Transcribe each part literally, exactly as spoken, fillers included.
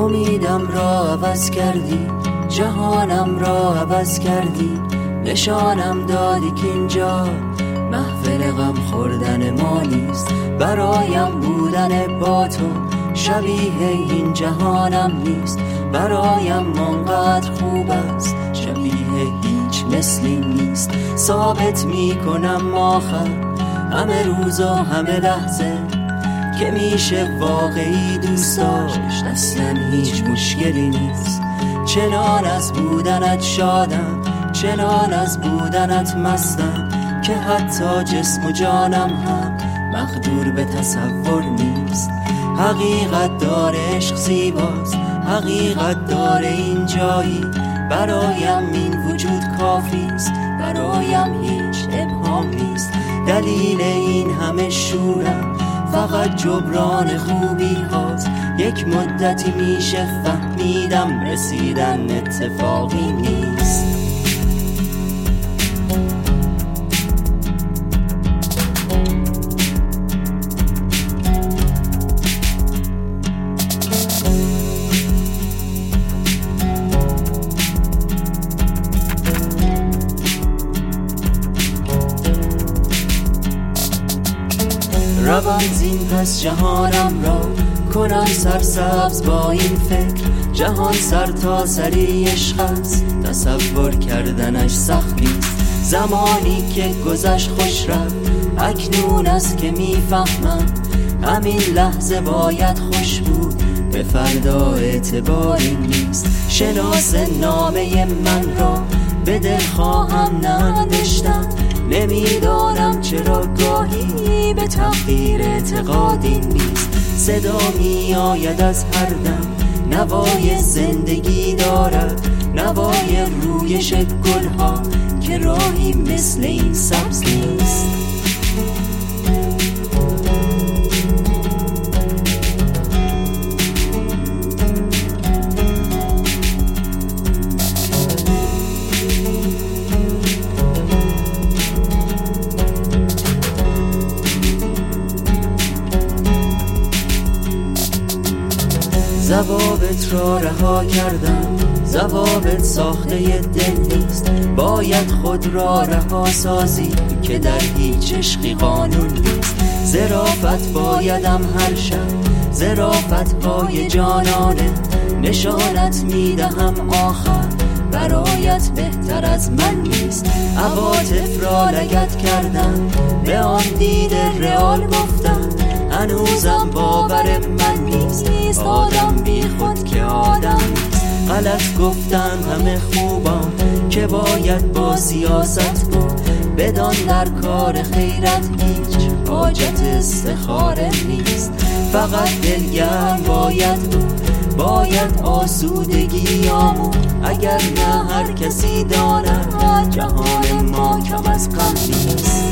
امیدم را عوض کردی، جهانم را عوض کردی، نشانم دادی که اینجا محفل غم خوردن ما نیست. برایم بودن با تو شبیه این جهانم نیست، برایم آنقدر خوب است شبیه هیچ مثلی نیست. ثابت میکنم آخر همه روز و همه لحظه که میشه واقعی دوست داشت، اصلا هیچ مشکلی نیست. چنان از بودنت شادم، چنان از بودنت مستم که حتی جسم و جانم هم مقدور به تصور نیست. حقیقت داره عشق زیباست، حقیقت داره این جایی، برایم این وجود کافیست، برایم هیچ ابهام نیست. دلیل این همه شورم فقط جبران خوبی هاست. یک مدتی میشه فهمیدم رسیدن اتفاقی نیست. روم زین پس جهانم را کنم سرسبز با این فکر، جهان سر تا سری عشق است، تصور کردنش سخت نیست. زمانی که گذشت خوش رفت، اکنون است که میفهمم همین لحظه باید خوش بود، به فردا اعتباری نیست. شناس نامه من را به دل خواهم ننوشتم، نمیدانم چرا گاهی به تقدیر اعتقادی نیست. صدا می آید از هر دم، نوای زندگی دارد، نوای رویش گلها که راهی مثل این سبز نیست. ضوابط را رها کردم، ضوابط ساخته دل نیست، باید خود را رها سازی که در هیچ عشقی قانون نیست. ظرافت بایدم هر شب، ظرافت های جانانه، نشانت میدهم آخر برایت بهتر از من نیست. عواطف را لگد کردم، به آن دید رئال گفتم، هنوزم باور من نیست. آدم بی خود که آدم نیست. غلط گفتن همه خوبان که باید با سیاست بود، بدان در کار خیرت هیچ حاجت استخاره نیست. فقط دلگرم باید بود، باید آسودگی آمون، اگر نه هر کسی داند جهان ما کم از غم نیست.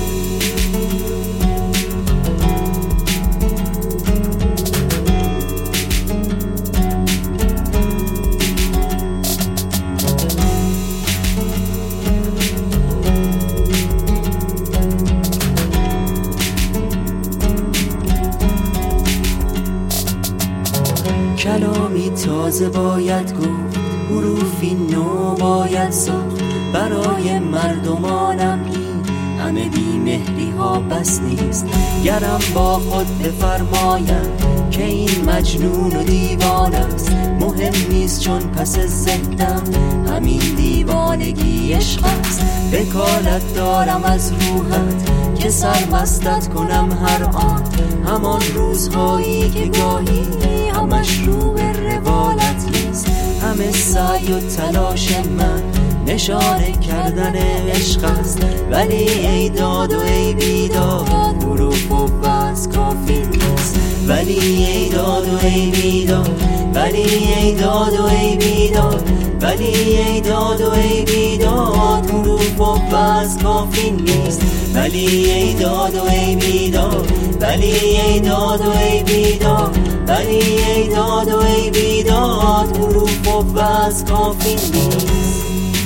کلامی تازه باید گفت، حروفی نو باید ساخت، برای مردمانم این همه بیمهری ها بس نیست. گرم با خود بفرمایم که این مجنون و دیوان است، مهم نیست چون پس ذهنم همین دیوانگی عشق است. وکالت دارم از روحت که سرمستت کنم هر آن، همان روزهایی که گاهی همش رو به روالت نیست. همه سعی و تلاش من نشانه کردن عشق است، ولی ای داد و ای بیداد حروف و بس کافی نیست. ولی ای داد و ای بیداد، ولی ای داد و ای بیداد، ولی ای داد و ای بیداد حروف و بس کافی نیست. ولی ای داد و ای بیداد، ولی ای داد و ای بیداد، ولی ای داد و ای بیداد حروف و بس کافی نیست.